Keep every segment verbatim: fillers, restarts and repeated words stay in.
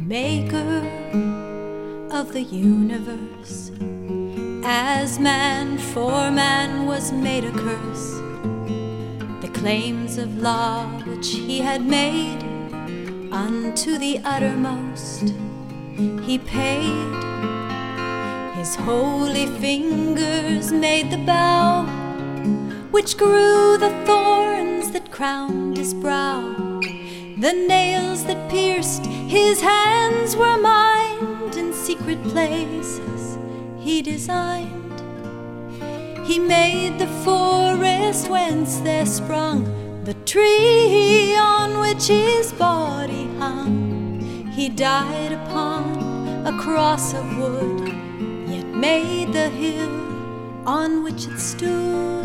maker of the universe. As man for man was made a curse, the claims of law which he had made unto the uttermost he paid. His holy fingers made the bough which grew the thorns that crowned his brow. The nails that pierced his hands were mined in secret places he designed. He made the forest whence there sprung the tree on which his body hung. He died upon a cross of wood, yet made the hill on which it stood.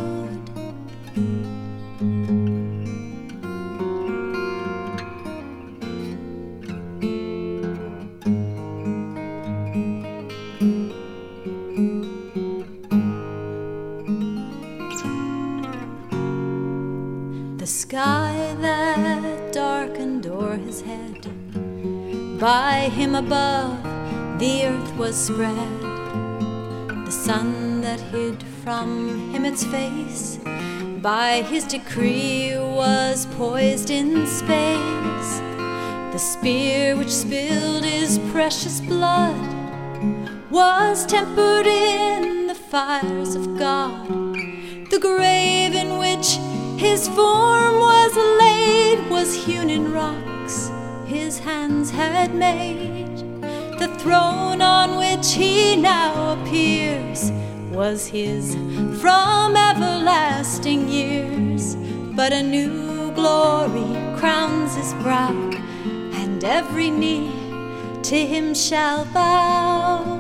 The sky that darkened o'er his head, by him above the earth was spread. The sun that hid from him its face, by his decree was poised in space. The spear which spilled his precious blood was tempered in the fires of God. The grave in which his form was laid was hewn in rocks his hands had made. The throne on which he now appears was his from everlasting years. But a new glory crowns his brow, and every knee to him shall bow.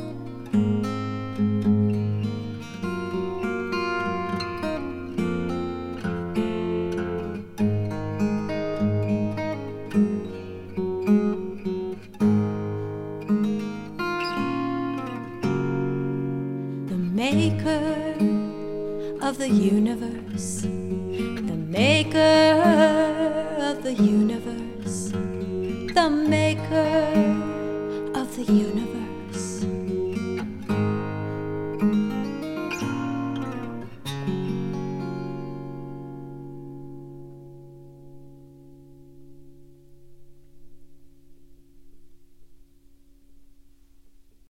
Maker of the universe, the maker of the universe, the maker of the universe.